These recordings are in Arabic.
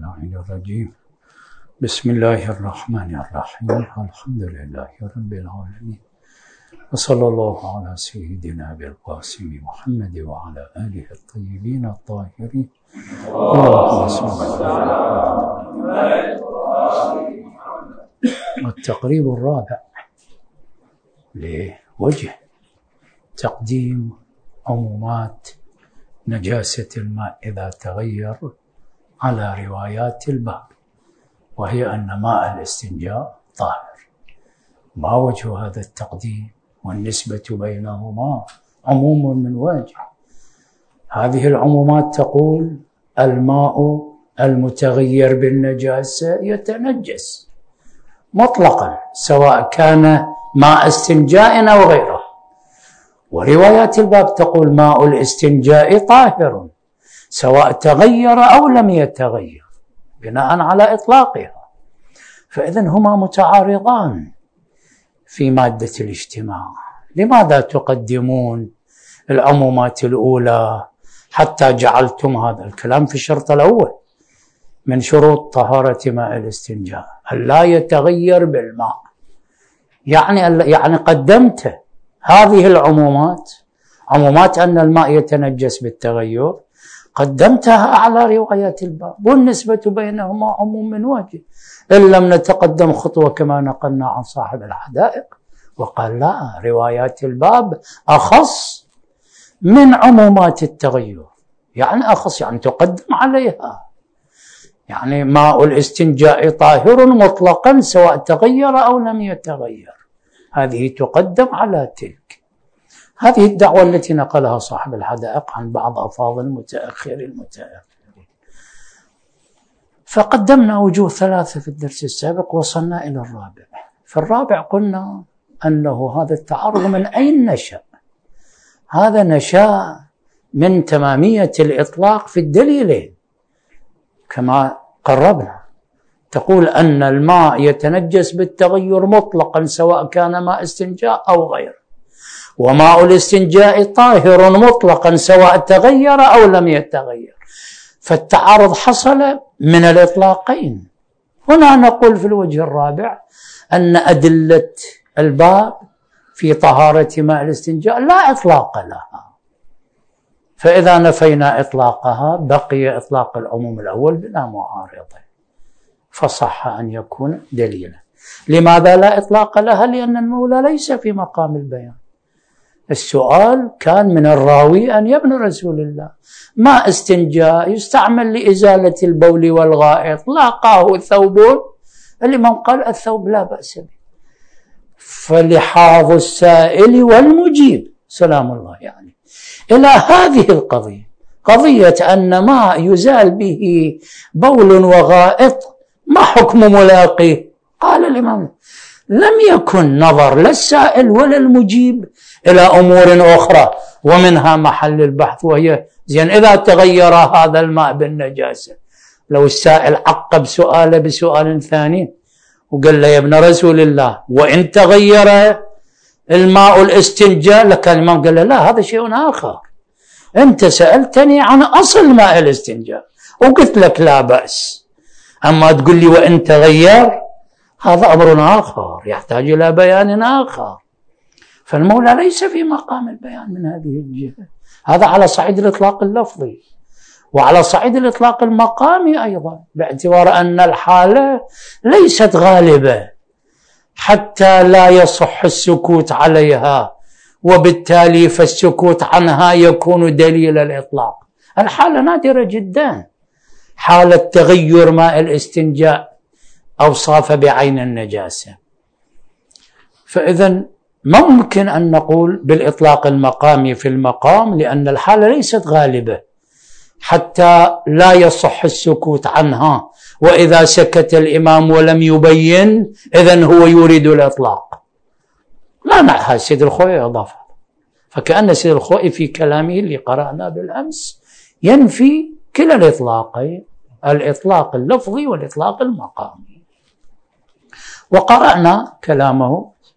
اللعين الرجيم. بسم الله الرحمن الرحيم. الحمد لله رب العالمين، وصلى الله على سيدنا بالقاسم محمد وعلى آله الطيبين الطاهرين. التقريب الرابع لوجه تقديم عمومات نجاسة الماء إذا تغير على روايات الباب، وهي أن ماء الاستنجاء طاهر. ما وجه هذا التقديم والنسبة بينهما؟ عموم من وجه. هذه العمومات تقول الماء المتغير بالنجاسة يتنجس مطلقا سواء كان ماء استنجاء أو غيره، وروايات الباب تقول ماء الاستنجاء طاهر سواء تغير أو لم يتغير بناء على إطلاقها. فإذن هما متعارضان في مادة الاجتماع. لماذا تقدمون العمومات الأولى حتى جعلتم هذا الكلام في الشرط الأول من شروط طهارة ماء الاستنجاء أن لا يتغير بالماء؟ يعني قدمت هذه العمومات، عمومات أن الماء يتنجس بالتغير، قدمتها على روايات الباب، والنسبة بينهما عموم من وجه. إن لم نتقدم خطوة كما نقلنا عن صاحب الحدائق وقال لا، روايات الباب أخص من عمومات التغير، يعني أخص، يعني تقدم عليها. يعني ماء الاستنجاء طاهر مطلقا سواء تغير أو لم يتغير، هذه تقدم على تلك. هذه الدعوة التي نقلها صاحب الحدائق عن بعض أفاضل المتأخرين. فقدمنا وجوه ثلاثة في الدرس السابق، وصلنا إلى الرابع. في الرابع قلنا أنه هذا التعارض من أين نشأ؟ هذا نشأ من تمامية الإطلاق في الدليلين كما قربنا. تقول أن الماء يتنجس بالتغير مطلقا سواء كان ماء استنجاء أو غيره، وماء الاستنجاء طاهر مطلقا سواء تغير أو لم يتغير. فالتعارض حصل من الإطلاقين. هنا نقول في الوجه الرابع أن أدلة الباب في طهارة ماء الاستنجاء لا إطلاق لها، فإذا نفينا إطلاقها بقي إطلاق العموم الأول بلا معارضة، فصح أن يكون دليلا. لماذا لا إطلاق لها؟ لأن المولى ليس في مقام البيان. السؤال كان من الراوي أن يا ابن رسول الله ماء استنجاء يستعمل لإزالة البول والغائط، لاقاه ثوب، الإمام قال الثوب لا بأس به. فلحاظ السائل والمجيب سلام الله يعني إلى هذه القضية، قضية أن ماء يزال به بول وغائط ما حكم ملاقيه؟ قال الإمام لم يكن نظر للسائل ولا المجيب إلى أمور أخرى، ومنها محل البحث وهي زين إذا تغير هذا الماء بالنجاسة. لو السائل عقب سؤاله بسؤال ثاني وقال له يا ابن رسول الله وإن تغير الماء الاستنجاء، لكان الإمام قال له لا، هذا شيء آخر، أنت سألتني عن أصل ماء الاستنجاء وقلت لك لا بأس، أما تقول لي وإن تغير هذا أمر آخر يحتاج إلى بيان آخر. فالمولى ليس في مقام البيان من هذه الجهة. هذا على صعيد الإطلاق اللفظي، وعلى صعيد الإطلاق المقامي أيضا، باعتبار أن الحالة ليست غالبة حتى لا يصح السكوت عليها، وبالتالي فالسكوت عنها يكون دليل الإطلاق. الحالة نادرة جدا، حالة تغير ماء الاستنجاء أوصاف بعين النجاسة. فإذن ممكن أن نقول بالإطلاق المقامي في المقام، لأن الحالة ليست غالبة حتى لا يصح السكوت عنها، وإذا سكت الإمام ولم يبين إذن هو يريد الإطلاق. لا نعها سيد الخوئي أضافه، فكأن سيد الخوئي في كلامه اللي قرأنا بالأمس ينفي كلا الإطلاقين، الإطلاق اللفظي والإطلاق المقامي. وقرأنا كلامه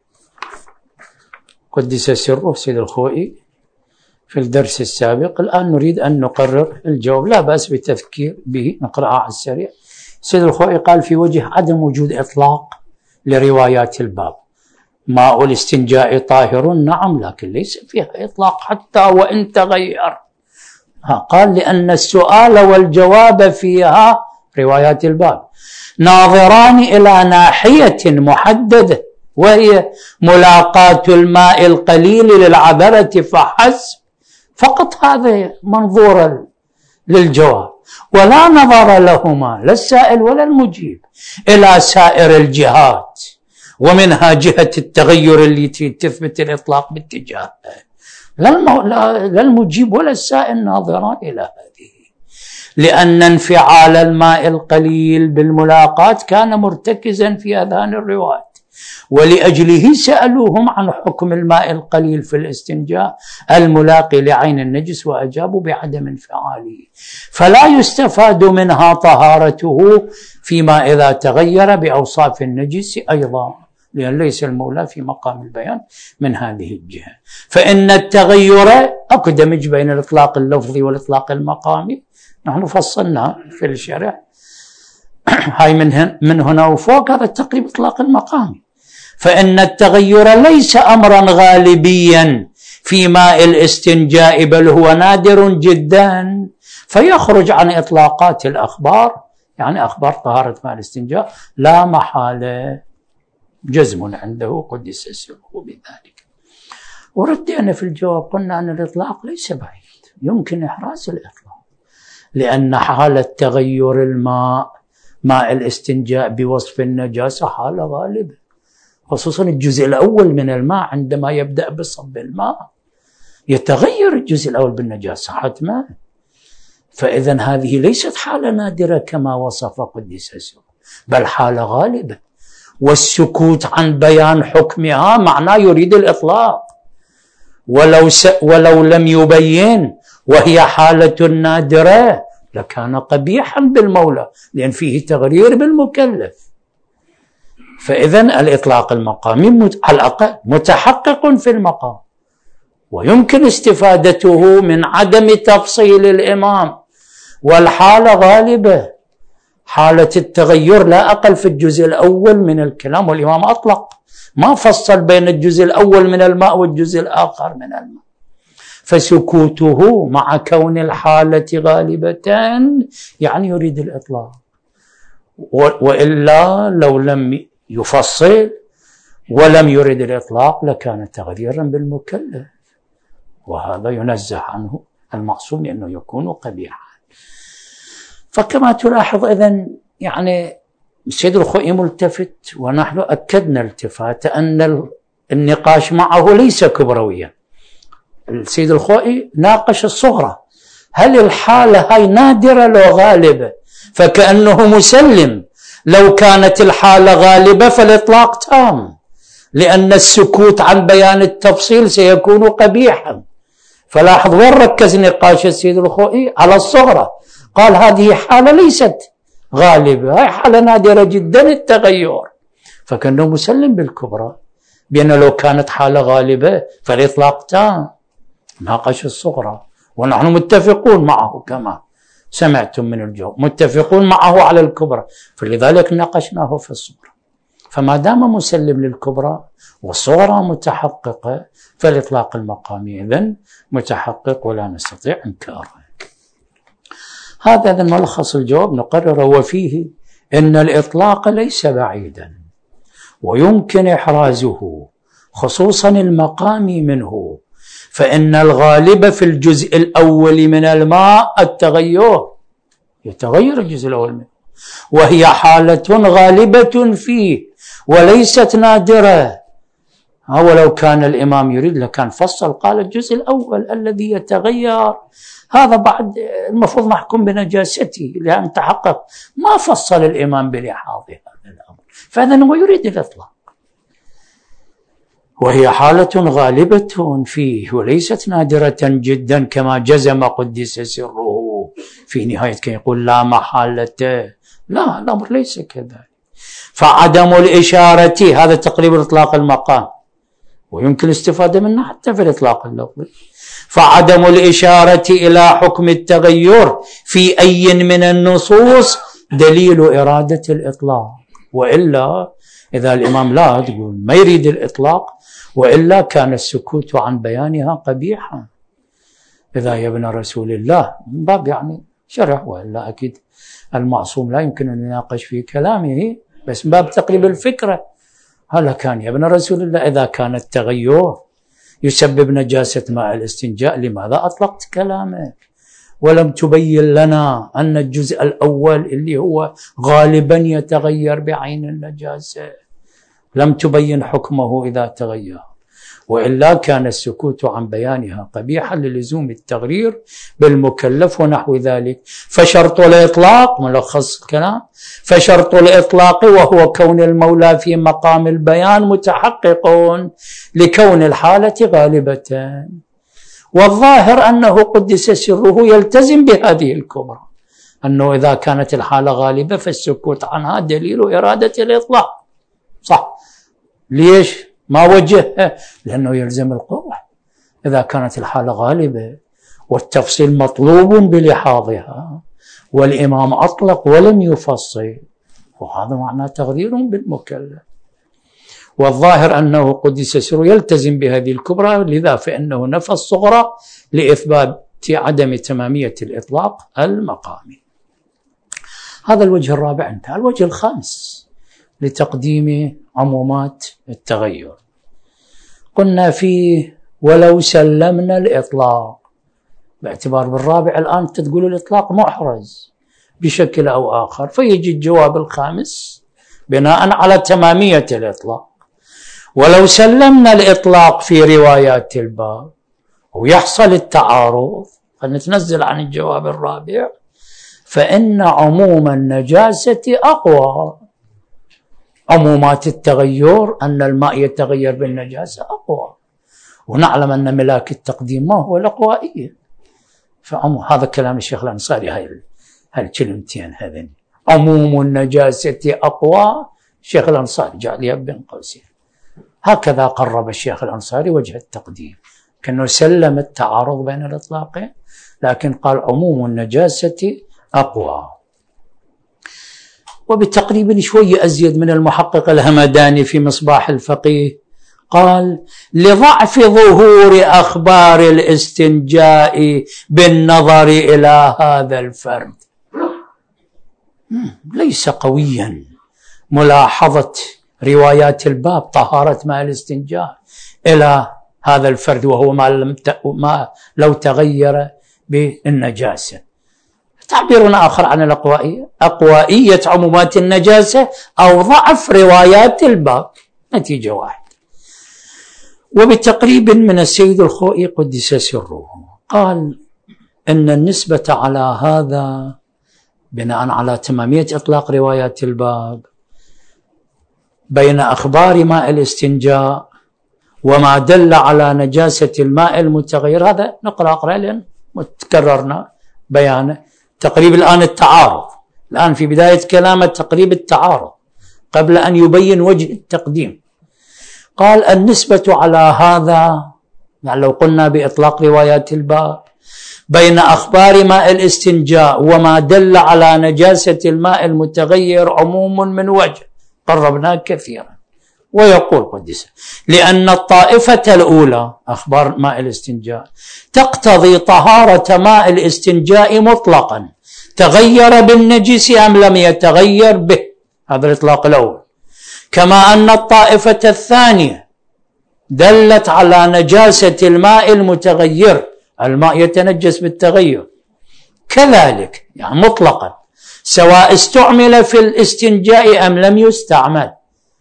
قدس سره سيد الخوئي في الدرس السابق. الآن نريد أن نقرر الجواب، لا بأس بتذكير به، نقرأها على السريع. السيد الخوئي قال في وجه عدم وجود إطلاق لروايات الباب: ماء الاستنجاء طاهر، نعم، لكن ليس فيها إطلاق حتى وإن تغير. قال لأن السؤال والجواب فيها روايات الباب ناظران إلى ناحية محددة، وهي ملاقاة الماء القليل للعذرة فحسب، فقط هذا منظور للجواب، ولا نظر لهما لا السائل ولا المجيب إلى سائر الجهات، ومنها جهة التغير التي تثبت الإطلاق باتجاه. لا المجيب ولا السائل ناظران إلى هذه، لأن انفعال الماء القليل بالملاقاة كان مرتكزا في أذهان الرواة، ولأجله سألوهم عن حكم الماء القليل في الاستنجاء الملاقي لعين النجس، وأجابوا بعدم انفعاله، فلا يستفاد منها طهارته فيما إذا تغير بأوصاف النجس أيضا، لأن ليس المولى في مقام البيان من هذه الجهة. فإن التغير أكو دمج بين الإطلاق اللفظي والإطلاق المقامي، نحن فصلنا في الشرح هاي من هنا وفوق، هذا التقريب إطلاق المقامي. فإن التغير ليس أمرا غالبيا في ماء الاستنجاء، بل هو نادر جدا، فيخرج عن إطلاقات الأخبار، يعني أخبار طهارة ماء الاستنجاء لا محالة جزم عنده قدس سره بذلك. وردنا في الجواب قلنا أن الإطلاق ليس بعيد، يمكن إحراز الإطلاق، لأن حالة تغير ماء الاستنجاء بوصف النجاسة حالة غالبة، خصوصا الجزء الأول من الماء عندما يبدأ بصب الماء يتغير الجزء الأول بالنجاسة حتما، فإذن هذه ليست حالة نادرة كما وصف قدس سره، بل حالة غالبة، والسكوت عن بيان حكمها معناه يريد الإطلاق، ولو لم يبين وهي حالة نادرة لكان قبيحا بالمولى، لأن فيه تغرير بالمكلف. فإذن الإطلاق المقامي على الأقل متحقق في المقام، ويمكن استفادته من عدم تفصيل الإمام، والحالة غالبة، حالة التغير لا أقل في الجزء الأول من الكلام، والإمام أطلق ما فصل بين الجزء الأول من الماء والجزء الآخر من الماء، فسكوته مع كون الحالة غالبة يعني يريد الإطلاق، وإلا لو لم يفصل ولم يريد الإطلاق لكان تغييرا بالمكلف، وهذا ينزه عنه المعصوم لأنه يكون قبيحا. فكما تلاحظ إذن يعني السيد الخوئي ملتفت، ونحن أكدنا التفات أن النقاش معه ليس كبرويا. السيد الخوئي ناقش الصغرى، هل الحالة هاي نادرة لو غالبة؟ فكأنه مسلم لو كانت الحالة غالبة فالإطلاق تام، لأن السكوت عن بيان التفصيل سيكون قبيحا. فلاحظ وين ركز نقاش السيد الخوئي؟ على الصغرى، قال هذه حالة ليست غالبة، هاي حالة نادرة جدا التغير، فكأنه مسلم بالكبرى، بأن لو كانت حالة غالبة فالإطلاق تام. ناقش الصغرى، ونحن متفقون معه كما سمعتم من الجواب، متفقون معه على الكبرى، فلذلك ناقشناه في الصغرى. فما دام مسلم للكبرى والصغرى متحققة فالإطلاق المقامي إذن متحقق ولا نستطيع إنكاره. هذا إذن ملخص الجواب نقرر، وفيه إن الإطلاق ليس بعيدا ويمكن إحرازه خصوصا المقامي منه، فإن الغالب في الجزء الأول من الماء التغير، يتغير الجزء الأول منه، وهي حالة غالبة فيه وليست نادرة. ولو كان الإمام يريد لكان فصل، قال الجزء الأول الذي يتغير هذا بعد المفروض محكوم بنجاسته لأن تحقق، ما فصل الإمام بلحاظ هذا الأمر، فإذن هو يريد الإطلاق، وهي حالة غالبة فيه وليست نادرة جدا كما جزم قدس سره في نهاية كي يقول لا محالة. لا، الأمر ليس كذلك. فعدم الإشارة، هذا تقريب إطلاق المقام ويمكن الاستفادة منه حتى في الإطلاق اللفظي، فعدم الإشارة إلى حكم التغير في أي من النصوص دليل إرادة الإطلاق، وإلا إذا الإمام لا تقول ما يريد الإطلاق، وإلا كان السكوت عن بيانها قبيحا. إذا يا ابن رسول الله من باب يعني شرح، وإلا أكيد المعصوم لا يمكن أن يناقش في كلامه، بس من باب تقريب الفكرة. هلا كان يا ابن رسول الله إذا كان التغير يسبب نجاسة ماء الاستنجاء لماذا أطلقت كلامك ولم تبين لنا أن الجزء الأول اللي هو غالبا يتغير بعين النجاسة لم تبين حكمه إذا تغير، وإلا كان السكوت عن بيانها قبيحا للزوم التغرير بالمكلف ونحو ذلك. فشرط الإطلاق ملخص الكلام، فشرط الإطلاق وهو كون المولى في مقام البيان متحقق لكون الحالة غالبة، والظاهر أنه قدس سره يلتزم بهذه الكبرى، أنه إذا كانت الحالة غالبة فالسكوت عنها دليل إرادة الإطلاق. صح، ليش ما وجه؟ لأنه يلزم القرح إذا كانت الحالة غالبة والتفصيل مطلوب بلحاظها، والإمام أطلق ولم يفصل، وهذا معناه تغيير بالمكلف. والظاهر أنه قدس سره يلتزم بهذه الكبرى، لذا فإنه نفى الصغرى لإثبات عدم تمامية الإطلاق المقامي. هذا الوجه الرابع انتهى. الوجه الخامس لتقديم عمومات التغير، قلنا فيه ولو سلمنا الإطلاق، باعتبار بالرابع الآن تقول الإطلاق محرز بشكل أو آخر، فيجي الجواب الخامس بناء على تمامية الإطلاق. ولو سلمنا الإطلاق في روايات الباب ويحصل التعارض، فنتنزل عن الجواب الرابع، فإن عموم النجاسة أقوى. عمومات التغير أن الماء يتغير بالنجاسة أقوى، ونعلم أن ملاك التقديم ما هو الأقوائية. هذا كلام الشيخ الأنصاري، هاي الكلمتين هذين، عموم النجاسة أقوى. الشيخ الأنصاري جعلها بين قوسين، هكذا قرب الشيخ الأنصاري وجه التقديم، كأنه سلم التعارض بين الإطلاقين، لكن قال عموم النجاسة أقوى. وبتقريبا شوية أزيد من المحقق الهمداني في مصباح الفقيه، قال لضعف ظهور أخبار الاستنجاء بالنظر إلى هذا الفرد. ليس قويا ملاحظة روايات الباب طهارة ماء الاستنجاء إلى هذا الفرد، وهو ما لو تغير بالنجاسة. تعبير آخر عن الأقوائية، أقوائية عمومات النجاسة أو ضعف روايات الباب، نتيجة واحدة. وبتقريب من السيد الخوئي قدس سره، قال إن النسبة على هذا بناء على تمامية إطلاق روايات الباب بين أخبار ماء الاستنجاء وما دل على نجاسة الماء المتغير، هذا نقرأ لأن تكررنا بيانه. تقريب الآن التعارض، الآن في بداية كلامه تقريب التعارض قبل أن يبين وجه التقديم. قال النسبة على هذا، يعني لو قلنا بإطلاق روايات الباب بين أخبار ماء الاستنجاء وما دل على نجاسة الماء المتغير عموم من وجه، قربناه كثيرا. ويقول قدس لأن الطائفة الأولى أخبار ماء الاستنجاء تقتضي طهارة ماء الاستنجاء مطلقا تغير بالنجس أم لم يتغير به، هذا الإطلاق الأول. كما أن الطائفة الثانية دلت على نجاسة الماء المتغير، الماء يتنجس بالتغير كذلك، يعني مطلقا، سواء استعمل في الاستنجاء أم لم يستعمل،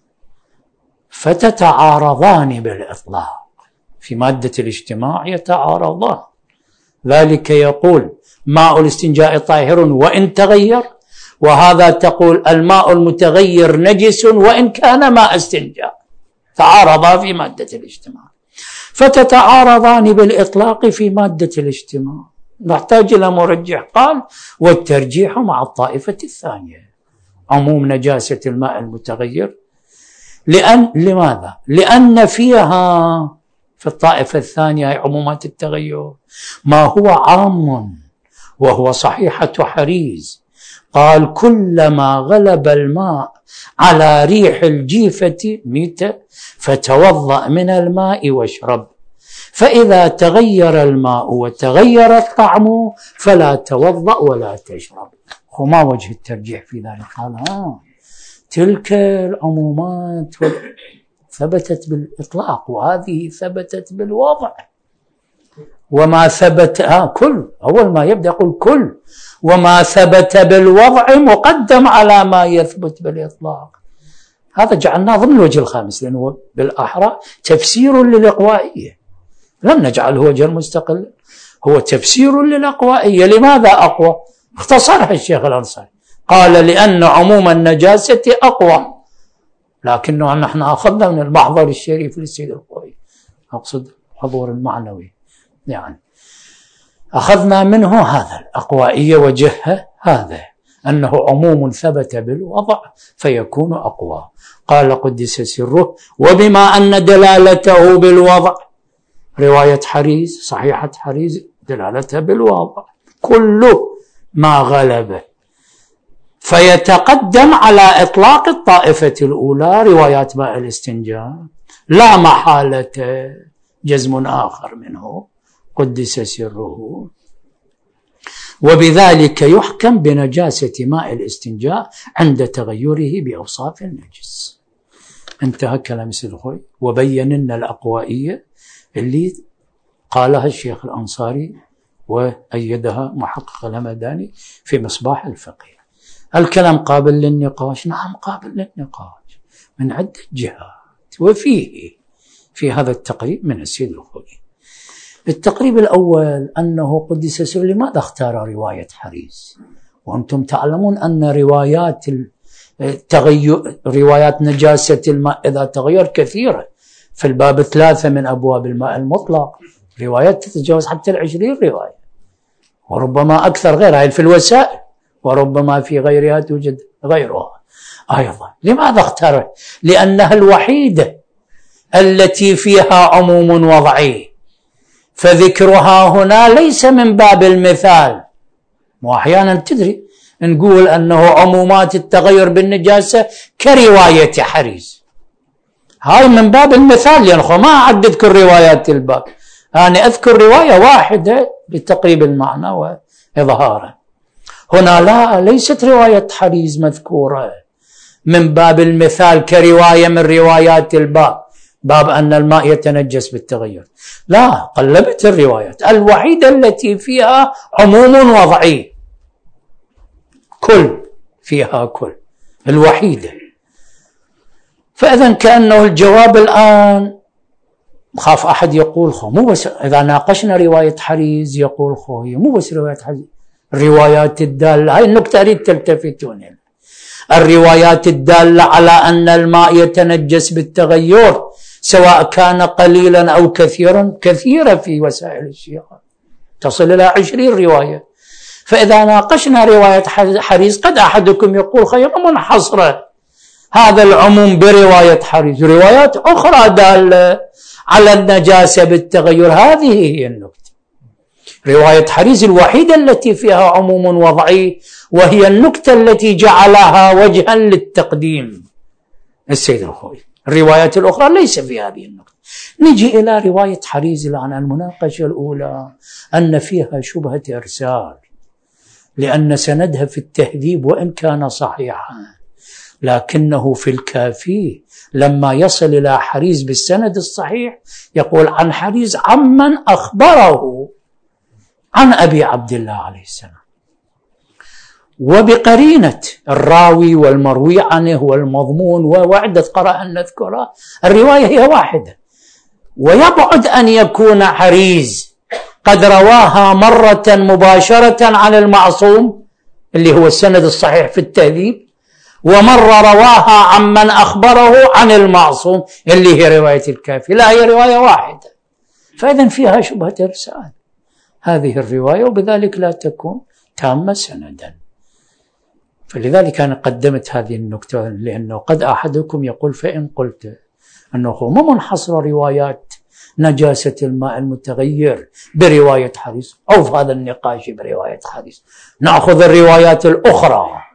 فتتعارضان بالإطلاق في مادة الاجتماع، يتعارضان. ذلك يقول ماء الاستنجاء طاهر وإن تغير، وهذا تقول الماء المتغير نجس وإن كان ماء استنجاء، تعارضا في مادة الاجتماع، فتتعارضان بالإطلاق في مادة الاجتماع. نحتاج إلى مرجح، قال والترجيح مع الطائفة الثانية عموم نجاسة الماء المتغير. لماذا؟ لأن فيها في الطائفة الثانية عمومات التغير ما هو عام وهو صحيحة حريز قال كلما غلب الماء على ريح الجيفة ميتة فتوضأ من الماء واشرب، فإذا تغير الماء وتغير الطعم فلا توضأ ولا تشرب. وما وجه الترجيح في ذلك؟ قال تلك العمومات ثبتت بالإطلاق وهذه ثبتت بالوضع، وما ثبت كل، أول ما يبدأ يقول كل، وما ثبت بالوضع مقدم على ما يثبت بالإطلاق. هذا جعلناه ضمن الوجه الخامس، لأنه بالأحرى تفسير للإقوائية، لم نجعله وجه مستقل، هو تفسير للإقوائية. لماذا أقوى؟ اختصرها الشيخ الأنصاري، قال لأن عموم النجاسة أقوى، لكنه نحن أخذنا من المحضر الشريف للسيد الخوئي، أقصد حضور المعنوي، يعني أخذنا منه هذا الأقوائية وجهها هذا، أنه عموم ثبت بالوضع فيكون أقوى. قال قدس سره وبما أن دلالته بالوضع، رواية حريز صحيحة حريز دلالتها بالوضع كل ما غلبه، فيتقدم على إطلاق الطائفة الأولى روايات ماء الاستنجاء، لا محالة جزم آخر منه قدس سره، وبذلك يحكم بنجاسة ماء الاستنجاء عند تغيره بأوصاف النجس. انتهى كلام السيد الخوئي، وبين لنا الأقوائية اللي قالها الشيخ الأنصاري وأيدها محقق الهمداني في مصباح الفقيه. الكلام قابل للنقاش؟ نعم قابل للنقاش من عدة جهات، وفيه في هذا التقريب من السيد الخوئي. التقريب الأول أنه قدس سره لماذا اختار رواية حريز؟ وأنتم تعلمون أن روايات روايات نجاسة الماء إذا تغير كثيرة، في الباب 3 من أبواب الماء المطلق روايات تتجاوز حتى 20 رواية، وربما أكثر غيرها في الوسائل، وربما في غيرها توجد غيرها أيضا. لماذا اختار؟ لأنها الوحيدة التي فيها عموم وضعي، فذكرها هنا ليس من باب المثال. وأحيانا تدري نقول أنه عمومات التغير بالنجاسة كرواية حريز، هاي من باب المثال، لأنه ما أعد أذكر روايات الباب، أنا أذكر رواية واحدة لتقريب المعنى وإظهاره. هنا لا، ليست رواية حريز مذكورة من باب المثال كرواية من روايات الباب، باب أن الماء يتنجس بالتغير، لا، قلبت الروايات، الوحيدة التي فيها عموم وضعي، كل فيها كل، الوحيدة. فإذا كأنه الجواب الآن، خاف أحد يقول مو بس إذا ناقشنا رواية حريز يقول هي مو بس رواية حريز، الروايات الدالة، هاي النقطة أريد تلتفتون، الروايات الدالة على أن الماء يتنجس بالتغير سواء كان قليلا أو كثيرا كثيرة في وسائل الشيعة، تصل إلى 20 رواية. فإذا ناقشنا رواية حريز قد أحدكم يقول خير منحصرة هذا العموم برواية حريز، روايات أخرى دالة على النجاسة بالتغير، هذه هي النقطة. رواية حريز الوحيدة التي فيها عموم وضعي، وهي النقطة التي جعلها وجها للتقديم السيد الخوئي. الروايات الأخرى ليس في هذه النقطة. نجي إلى رواية حريز الآن. المناقشة الأولى أن فيها شبهة إرسال، لأن سندها في التهذيب وإن كان صحيحا، لكنه في الكافي لما يصل إلى حريز بالسند الصحيح يقول عن حريز عمن أخبره عن أبي عبد الله عليه السلام، وبقرينة الراوي والمروي عنه والمضمون وعدة قراء نذكرها، الرواية هي واحدة، ويبعد أن يكون حريز قد رواها مرة مباشرة عن المعصوم اللي هو السند الصحيح في التهذيب، ومرة رواها عمن أخبره عن المعصوم اللي هي رواية الكافي، لا، هي رواية واحدة، فإذا فيها شبهة إرسال هذه الرواية، وبذلك لا تكون تامة سندا. فلذلك أنا قدمت هذه النكتة، لأنه قد أحدكم يقول فإن قلت أنه ما منحصر روايات نجاسة الماء المتغير برواية حريز، أو في هذا النقاش برواية حريز، نأخذ الروايات الأخرى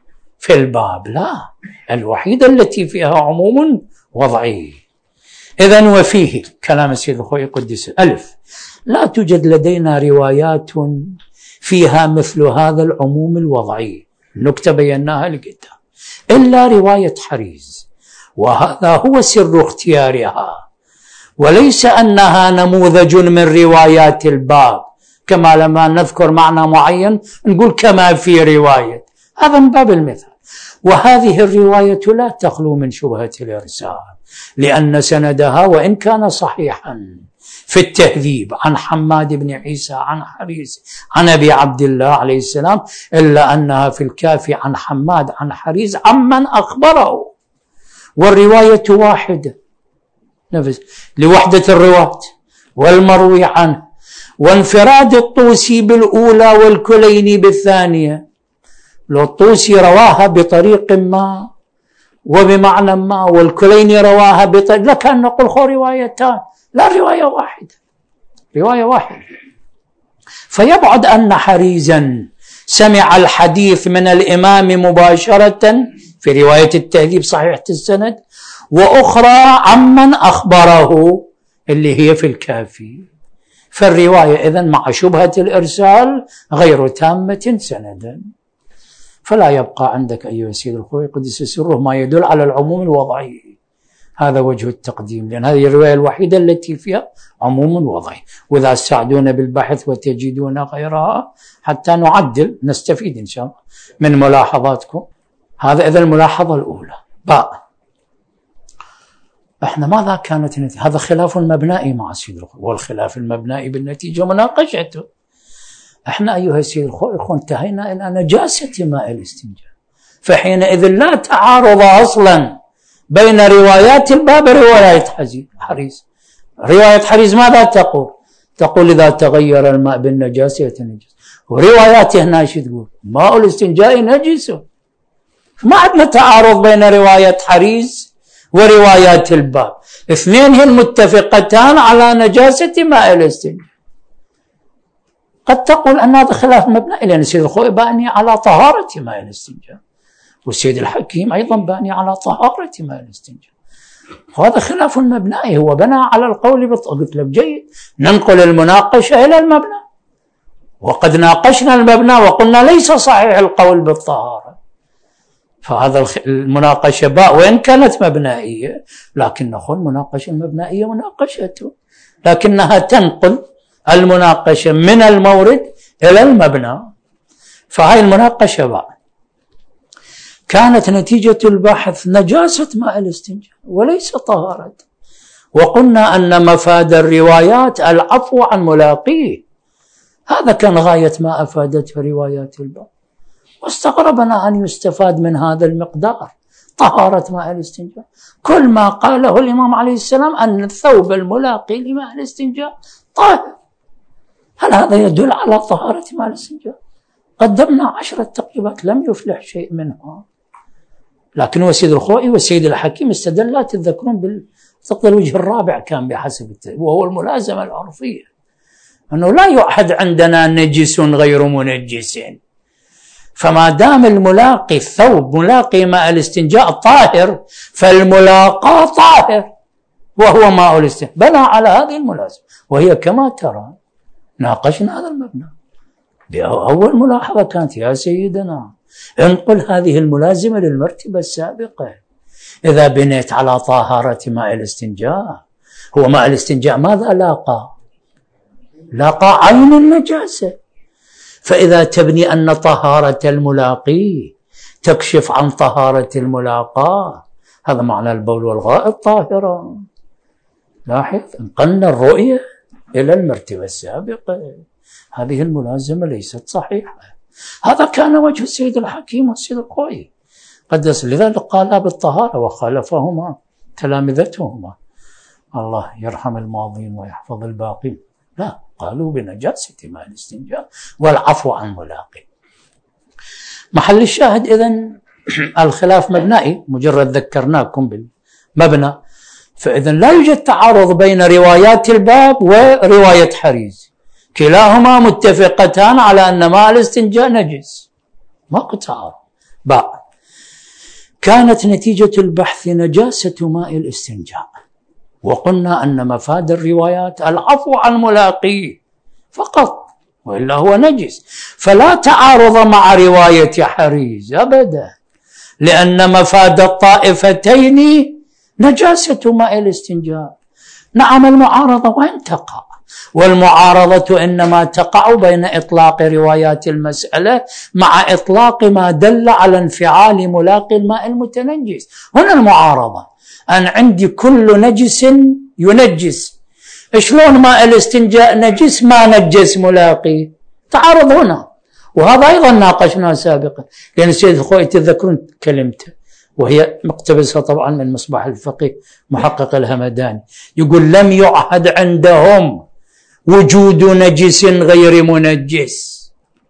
في الباب، لا، الوحيدة التي فيها عموم وضعي. إذن وفيه كلام السيد الخوئي قدس ألف: لا توجد لدينا روايات فيها مثل هذا العموم الوضعي، نكتة بيناها لقدام، إلا رواية حريز، وهذا هو سر اختيارها، وليس أنها نموذج من روايات الباب، كما لما نذكر معنى معين نقول كما في رواية، هذا من باب المثال. وهذه الرواية لا تخلو من شبهة الإرسال، لأن سندها وإن كان صحيحا في التهذيب عن حماد بن عيسى عن حريز عن أبي عبد الله عليه السلام، إلا أنها في الكافي عن حماد عن حريز عمن أخبره، والرواية واحدة نفس لوحدة الرواة والمروي عنه، وانفراد الطوسي بالأولى والكليني بالثانية. لو الطوسي رواها بطريق ما وبمعنى ما، والكليني رواها بطريق، لكان نقول خو روايتان، لا، رواية واحدة، رواية واحدة. فيبعد أن حريزا سمع الحديث من الإمام مباشرة في رواية التهذيب صحيحة السند، وأخرى عمن أخبره اللي هي في الكافي. فالرواية إذن مع شبهة الإرسال غير تامة سندا. فلا يبقى عندك أيها السيد الخوئي قدس سره ما يدل على العموم الوضعي. هذا وجه التقديم، لأن هذه الرواية الوحيدة التي فيها عموم وضعي. وإذا استعدون بالبحث وتجدون غيرها حتى نعدل نستفيد إن شاء الله من ملاحظاتكم. هذا إذا الملاحظة الأولى. باء، احنا ماذا كانت النتيجة؟ هذا خلاف مبنائي مع السيد الخوئي، والخلاف المبنائي بالنتيجة مناقشته. احنا أيها السيد الخوئي انتهينا إلى نجاسة ماء الاستنجاء، فحينئذ لا تعارض أصلا بين روايات الباب ورواية حريز. رواية حريز ماذا تقول؟ تقول إذا تغير الماء بالنجاسة يتنجس، ورواياته هنا شو تقول؟ ماء الاستنجاء نجس. ما عندنا تعارض بين رواية حريز وروايات الباب، اثنين هن متفقتان على نجاسة ماء الاستنجاء. قد تقول أن هذا خلاف مبنائي، لأن السيد الخوئي باني على طهارة ماء الاستنجاء، والسيد الحكيم أيضا باني على طهارة ماء الاستنجاء، وهذا خلاف مبنائي، هو بنى على القول قلت لك جيد، ننقل المناقشة إلى المبنى، وقد ناقشنا المبنى وقلنا ليس صحيح القول بالطهارة. فهذا المناقشة باء وإن كانت مبنائية، لكن نقول المناقشة المبنائية مناقشته، لكنها تنقل المناقشة من المورد إلى المبنى. فهاي المناقشة باء. كانت نتيجة البحث نجاسة ماء الاستنجاء وليس طهارة، وقلنا أن مفاد الروايات العفو عن ملاقيه، هذا كان غاية ما أفادته روايات الباب، واستغربنا أن يستفاد من هذا المقدار طهارة ماء الاستنجاء. كل ما قاله الإمام عليه السلام أن الثوب الملاقي لماء الاستنجاء طاهر، هل هذا يدل على طهارة ماء الاستنجاء؟ قدمنا 10 تقريبات لم يفلح شيء منها، لكن السيد الخوئي والسيد الحكيم استدلا تذكرون الوجه الرابع كان بحسب وهو الملازمة العرفية، أنه لا يعهد عندنا نجس غير منجس، فما دام الملاقي الثوب ملاقي ماء الاستنجاء طاهر فالملاقى طاهر وهو ماء الاستنجاء، بنى على هذه الملازمة، وهي كما ترى ناقشنا هذا المبنى. أول ملاحظة كانت يا سيدنا انقل هذه الملازمة للمرتبة السابقة، إذا بنيت على طهارة ماء الاستنجاء، هو ماء الاستنجاء ماذا لاقى عين النجاسة، فإذا تبني أن طهارة الملاقي تكشف عن طهارة الملاقى، هذا معنى البول والغائط طاهرة. لاحظ انقلنا الرؤية إلى المرتبة السابقة، هذه الملازمة ليست صحيحة. هذا كان وجه السيد الحكيم والسيد الخوئي قدس، لذلك قالا بالطهارة وخالفهما تلامذتهما، الله يرحم الماضين ويحفظ الباقين، لا، قالوا بنجاسة ماء الاستنجاء والعفو عن ملاقي. محل الشاهد إذن الخلاف مبنائي، مجرد ذكرناكم بالمبنى، فإذن لا يوجد تعارض بين روايات الباب ورواية حريز، كلاهما متفقتان على أن ماء الاستنجاء نجس، ماكو تعارض. باء، كانت نتيجة البحث نجاسة ماء الاستنجاء، وقلنا أن مفاد الروايات العفو عن الملاقي فقط، وإلا هو نجس، فلا تعارض مع رواية حريز أبدا، لأن مفاد الطائفتين نجاسة ماء الاستنجاء. نعم، المعارضة وين تقع؟ والمعارضة إنما تقع بين إطلاق روايات المسألة مع إطلاق ما دل على انفعال ملاقي الماء المتنجس. هنا المعارضة، أن عندي كل نجس ينجس، شلون ماء الاستنجاء نجس ما نجس ملاقي؟ تعارض هنا. وهذا أيضا ناقشناه سابقا، لأن السيد الخوئي تذكرون كلمته، وهي مقتبسة طبعا من مصباح الفقيه محقق الهمداني، يقول لم يعهد عندهم وجود نجس غير منجس،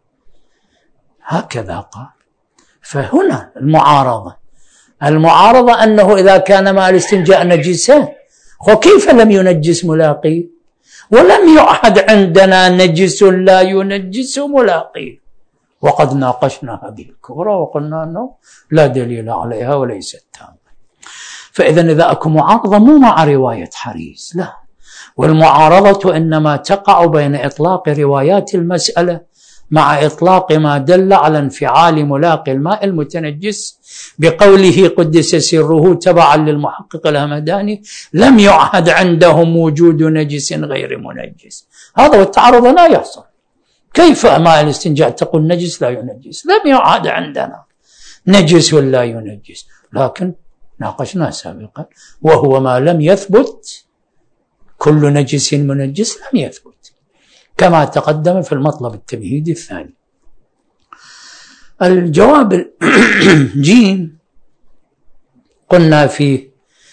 هكذا قال. فهنا المعارضة أنه إذا كان ماء الاستنجاء نجسا، وكيف لم ينجس ملاقي؟ ولم يعهد عندنا نجس لا ينجس ملاقي، وقد ناقشنا هذه الكبرى وقلنا أنه لا دليل عليها وليست تامة. فإذا إذا أكو معارضة مو مع رواية حريز، لا، والمعارضة إنما تقع بين إطلاق روايات المسألة مع إطلاق ما دل على انفعال ملاقي الماء المتنجس بقوله قدس سره تبعا للمحقق الهمداني لم يعهد عندهم وجود نجس غير منجس. هذا والتعارض لا يحصل. كيف ماء الاستنجاء تقول نجس لا ينجس؟ لم يعهد عندنا نجس ولا ينجس، لكن ناقشنا سابقا، وهو ما لم يثبت كل نجس منجس لم يثبت، كما تقدم في المطلب التمهيدي الثاني. الجواب جيم، قلنا فيه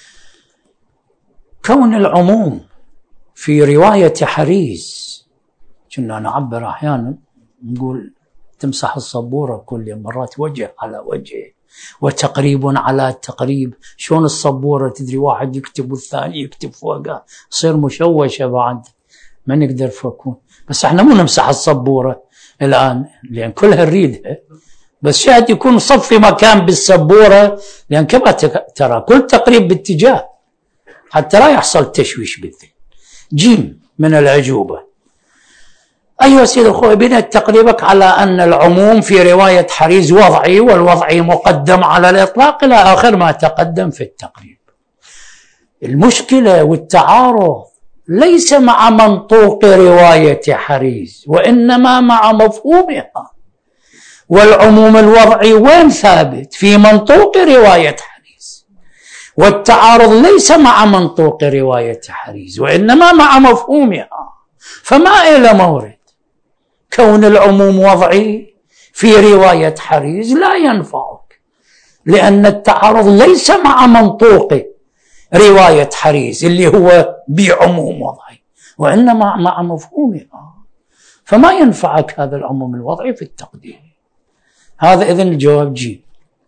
كون العموم في رواية حريز، كنا نعبر أحيانا نقول تمسح الصبورة كل مرات وجه على وجه وتقريب على تقريب. شلون الصبورة تدري واحد يكتب والثاني يكتب فوقها، تصير مشوشة بعد ما نقدر فكون. بس احنا مو نمسح الصبورة الآن لأن كلها نريدها، بس شاهد يكون صف في مكان بالسبورة، لأن كما ترى كل تقريب باتجاه حتى لا يحصل تشويش بالذهن. جيم من العجوبة. أيها سيد الخوي، بنيت تقريبك على أن العموم في رواية حريز وضعي، والوضعي مقدم على الإطلاق إلى آخر ما تقدم في التقريب. المشكلة والتعارض ليس مع منطوق رواية حريز، وإنما مع مفهومها. والعموم الوضعي وين ثابت؟ في منطوق رواية حريز، والتعارض ليس مع منطوق رواية حريز وإنما مع مفهومها. فما إلى مورد كون العموم وضعي في رواية حريز لا ينفعك، لأن التعارض ليس مع منطوق رواية حريز اللي هو بعموم وضعي، وإنما مع مفهومها. فما ينفعك هذا العموم الوضعي في التقديم. هذا إذن الجواب جيم.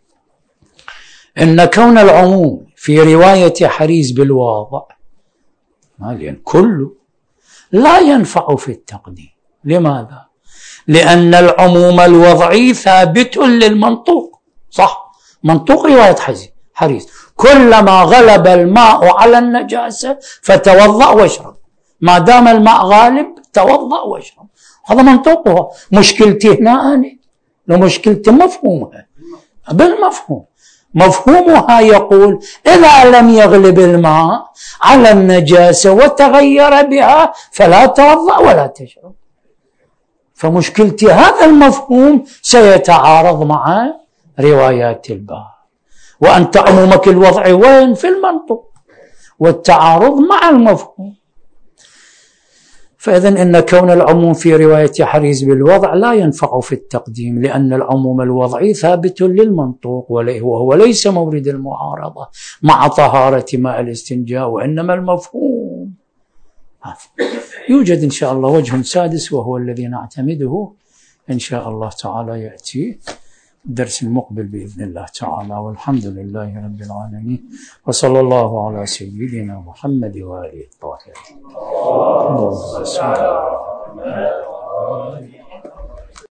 إن كون العموم في رواية حريز بالواضع لأن كله لا ينفع في التقديم. لماذا؟ لأن العموم الوضعي ثابت للمنطوق، صح؟ منطوق رواية حريز كلما غلب الماء على النجاسة فتوضأ واشرب، ما دام الماء غالب توضأ واشرب، هذا منطوقها. مشكلتي هنا أنا ومشكلتي مفهومها بالمفهوم. مفهومها يقول إذا لم يغلب الماء على النجاسة وتغير بها فلا توضأ ولا تشرب. فمشكلتي هذا المفهوم سيتعارض مع روايات الباب، وأنت عمومك الوضعي وين؟ في المنطق، والتعارض مع المفهوم. فإذن إن كون العموم في رواية حريز بالوضع لا ينفع في التقديم، لأن العموم الوضعي ثابت للمنطوق وهو ليس مورد المعارضة مع طهارة ماء الاستنجاء، وإنما المفهوم. يوجد إن شاء الله وجه سادس وهو الذي نعتمده إن شاء الله تعالى، يأتي الدرس المقبل بإذن الله تعالى. والحمد لله رب العالمين، وصلى الله على سيدنا محمد وآله الطاهرين.